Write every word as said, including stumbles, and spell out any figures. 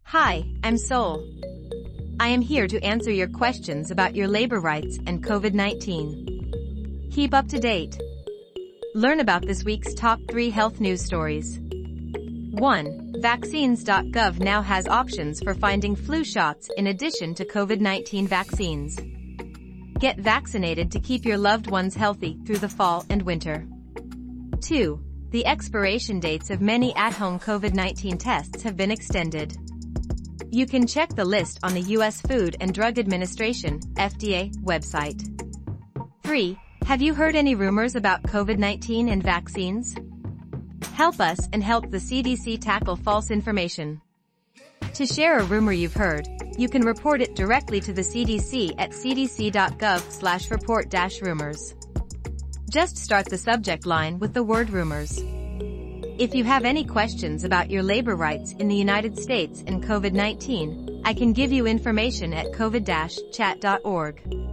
Hi, I'm Sol. I am here to answer your questions about your labor rights and COVID nineteen. Keep up to date. Learn about this week's top three health news stories. one. Vaccines dot gov now has options for finding flu shots in addition to COVID nineteen vaccines. Get vaccinated to keep your loved ones healthy through the fall and winter. two. The expiration dates of many at-home COVID nineteen tests have been extended. You can check the list on the U S Food and Drug Administration, F D A, website. three. Have you heard any rumors about COVID nineteen and vaccines? Help us and help the C D C tackle false information. To share a rumor you've heard, you can report it directly to the C D C at c d c dot gov slash report dash rumors. Just start the subject line with the word rumors. If you have any questions about your labor rights in the United States and COVID nineteen, I can give you information at covid dash chat dot org.